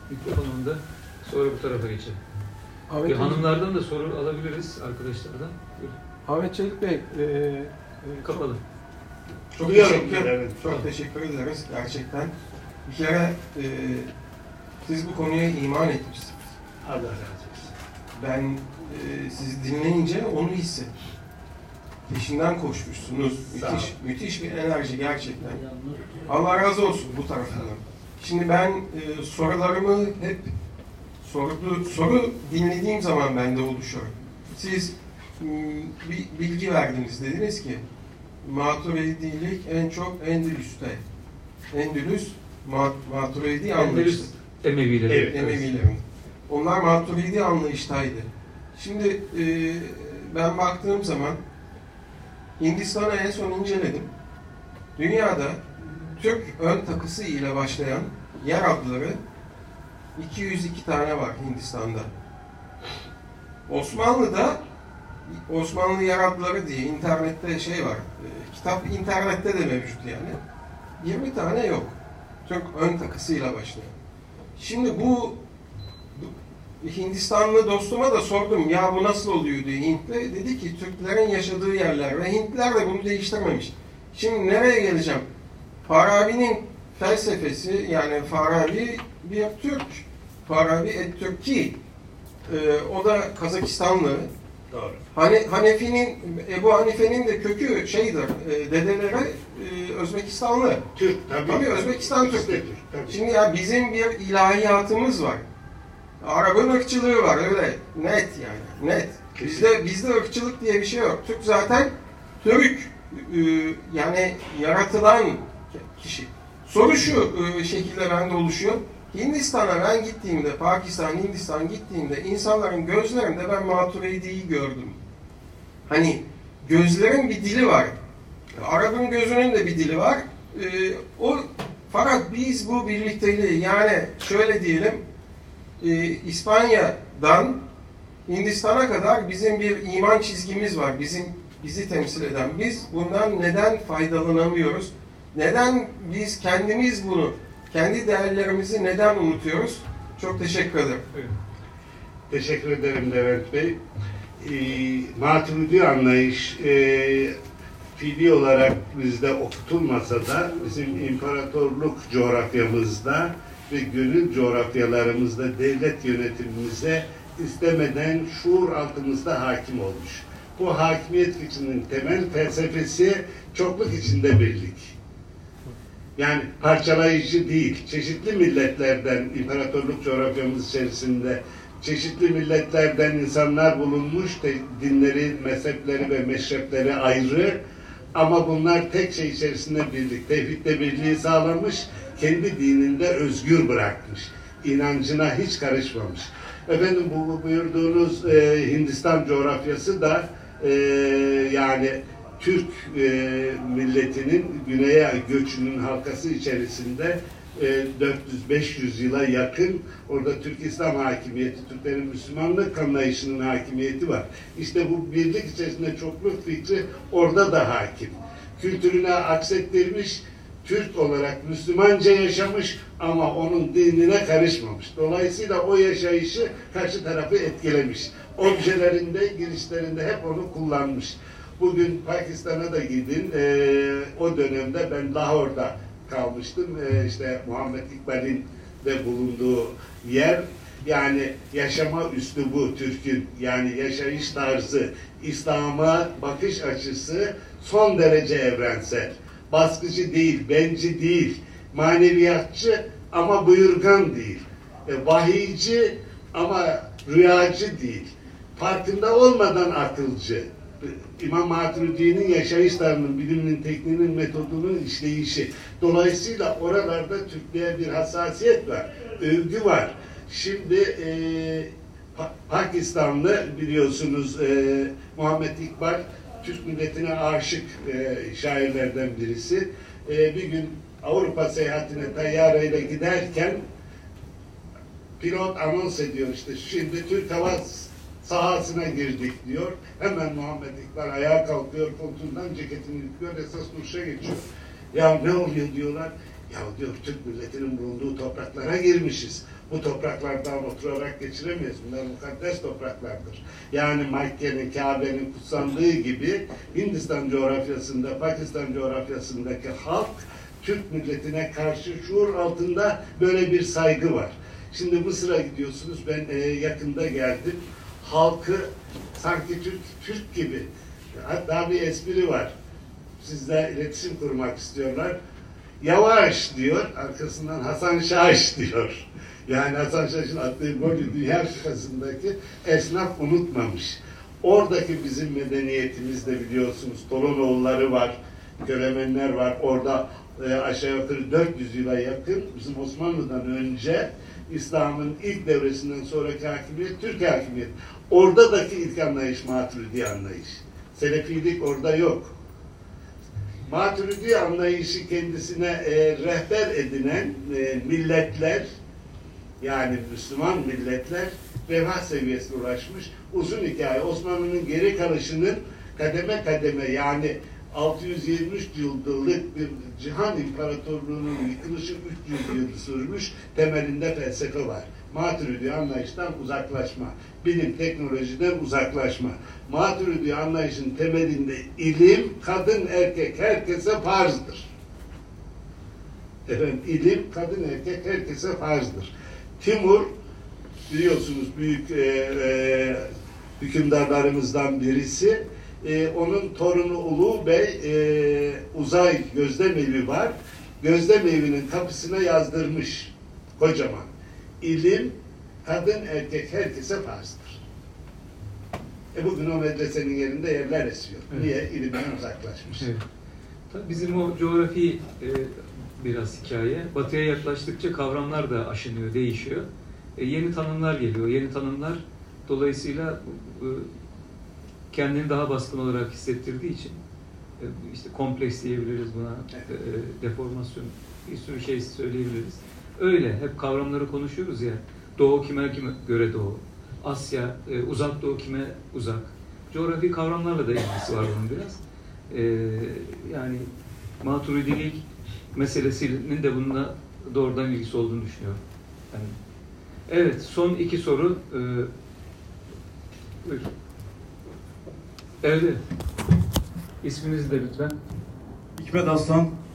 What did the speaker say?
mikrofonunda. Sonra bu tarafa geçelim. Hanımlardan da soru alabiliriz, arkadaşlardan. Buyurun. Ahmet Çelik Bey, kapalı. Çok teşekkür ederiz gerçekten. Bir kere siz bu konuya iman etmişsiniz. Allah razı olsun. Ben sizi dinleyince onu hissettim. Peşinden koşmuşsunuz. Müthiş bir enerji gerçekten. Allah razı olsun bu tarafından. Şimdi ben sorularımı hep soru dinlediğim zaman bende oluşuyor. Siz bir bilgi verdiniz. Dediniz ki Maturidilik en çok Endülüs'te. Endülüs Maturidi anlayışı. Emevilerin. Onlar Maturidi anlayıştaydı. Şimdi ben baktığım zaman Hindistan'ı en son inceledim. Dünyada Türk ön takısı ile başlayan yer adları 202 tane var Hindistan'da. Osmanlı'da Osmanlı yer adları diye internette şey var. Kitap internette de mevcut yani. 20 tane yok. Türk ön takısıyla başlayan. Şimdi bu Hindistanlı dostuma da sordum. Ya bu nasıl oluyor diye Hintli. Dedi ki Türklerin yaşadığı yerler ve Hintliler de bunu değiştirmemiş. Şimdi nereye geleceğim? Farabi'nin felsefesi, yani Farabi bir Türk. Farabi et-Türki. O da Kazakistanlı. Doğru. Ebu Hanife'nin de kökü şeydir, dedeleri Özbekistanlı. Türk, tabii. Özbekistan Türk. Şimdi ya bizim bir ilahiyatımız var. Arap'ın ırkçılığı var, öyle net yani, net. Bizde ırkçılık diye bir şey yok. Türk zaten Türk, yani yaratılan kişi. Soru şu şekilde bende oluşuyor. Hindistan'a ben gittiğimde, Pakistan, Hindistan gittiğimde insanların gözlerinde ben Maturidi'yi gördüm. Hani gözlerin bir dili var. Arap'ın gözünün de bir dili var. Fakat biz bu birlikteliği, yani şöyle diyelim, İspanya'dan Hindistan'a kadar bizim bir iman çizgimiz var. Bizi temsil eden. Biz bundan neden faydalanamıyoruz? Neden biz kendimiz bunu, kendi değerlerimizi neden unutuyoruz? Çok teşekkür ederim. Evet. Teşekkür ederim Levent Bey. Maturidi anlayış fiili olarak bizde okutulmasa da bizim imparatorluk coğrafyamızda ve gönül coğrafyalarımızda devlet yönetimimize istemeden şuur altımızda hakim olmuş. Bu hakimiyet fikrinin temel felsefesi çokluk içinde birlik. Yani parçalayıcı değil, çeşitli milletlerden, imparatorluk coğrafyamız içerisinde çeşitli milletlerden insanlar bulunmuş, dinleri, mezhepleri ve meşrepleri ayrı, ama bunlar tek şey içerisinde birlik, tevhidde birliği sağlamış, kendi dininde özgür bırakmış, inancına hiç karışmamış. Efendim bu buyurduğunuz Hindistan coğrafyası da yani Türk milletinin güneye göçünün halkası içerisinde 400-500 yıla yakın orada Türk İslam hakimiyeti, Türklerin Müslümanlık anlayışının hakimiyeti var. İşte bu birlik içerisinde çokluk fikri orada da hakim. Kültürüne aksettirmiş, Türk olarak Müslümanca yaşamış ama onun dinine karışmamış. Dolayısıyla o yaşayışı karşı tarafı etkilemiş. Objelerinde, girişlerinde hep onu kullanmış. Bugün Pakistan'a da gidin, o dönemde ben Lahor'da kalmıştım. İşte Muhammed İkbal'in de bulunduğu yer, yani yaşama üslubu Türk'ün, yani yaşayış tarzı, İslam'a bakış açısı son derece evrensel. Baskıcı değil, benci değil, maneviyatçı ama buyurgan değil, vahiyci ama rüyacı değil, farkında olmadan akılcı. İmam Maturidi'nin yaşayışlarının, biliminin, tekniğinin, metodunun işleyişi. Dolayısıyla oralarda Türklüğe bir hassasiyet var, övgü var. Şimdi Pakistanlı biliyorsunuz Muhammed İkbal, Türk milletine aşık şairlerden birisi. Bir gün Avrupa seyahatine tayyareyle giderken pilot anons ediyor, işte şimdi Türk hava sahasına girdik diyor. Hemen Muhammed İkbal ayağa kalkıyor, koltuğundan ceketini yıkıyor, esas duruşa geçiyor. Ya ne oluyor diyorlar. Ya diyor, Türk milletinin bulunduğu topraklara girmişiz. Bu topraklardan oturarak geçiremeyiz. Bunlar mukaddes topraklardır. Yani Mekke'nin, Kabe'nin kutsandığı gibi Hindistan coğrafyasında, Pakistan coğrafyasındaki halk Türk milletine karşı şuur altında böyle bir saygı var. Şimdi Mısır'a gidiyorsunuz. Ben yakında geldim. Halkı sanki Türk gibi. Hatta bir espri var. Sizle iletişim kurmak istiyorlar. Yavaş diyor, arkasından Hasan Şaş diyor. Yani Hasan Şaş'ın attığı golü dünya kupasındaki esnaf unutmamış. Oradaki bizim medeniyetimizde biliyorsunuz Tolonoğulları var, Kölemenler var. Orada aşağı yukarı 400 yıla yakın bizim Osmanlı'dan önce İslam'ın ilk devresinden sonraki hakimiyet Türk hakimiyeti. Oradaki ilk anlayış Maturidi anlayış. Selefilik orada yok. Maturidi anlayışı kendisine rehber edinen milletler, yani Müslüman milletler refah seviyesine ulaşmış. Uzun hikaye. Osmanlı'nın geri kalışının kademe kademe, yani 623 yıllık bir cihan imparatorluğunun yıkılışı 300 yıl sürmüş, temelinde felsefe var. Maturidi anlayıştan uzaklaşma, bilim teknolojiden uzaklaşma. Maturidi anlayışın temelinde ilim, kadın erkek herkese farzdır. Efendim, ilim, kadın erkek herkese farzdır. Timur, biliyorsunuz büyük hükümdarlarımızdan birisi, onun torunu Ulu Bey uzay gözlemevi var. Gözlemevinin kapısına yazdırmış kocaman. İlim, kadın erkek herkese farzdır. Bugün o medresenin yerinde yerler esiyor. Evet. Niye? İlimden uzaklaşmış. Evet. Tabii bizim o coğrafi biraz hikaye. Batıya yaklaştıkça kavramlar da aşınıyor, değişiyor. Yeni tanımlar geliyor. Yeni tanımlar dolayısıyla kendini daha baskın olarak hissettirdiği için işte kompleks diyebiliriz buna, deformasyon, bir sürü şey söyleyebiliriz. Öyle, hep kavramları konuşuyoruz ya. Doğu kime göre doğu, Asya, uzak doğu kime uzak. Coğrafi kavramlarla da ilgisi var bunun biraz. Yani maturidilik meselesinin de bununla doğrudan ilgisi olduğunu düşünüyorum. Yani, evet, son iki soru. Buyur. Evet. İsminizi de lütfen. Hikmet Aslan.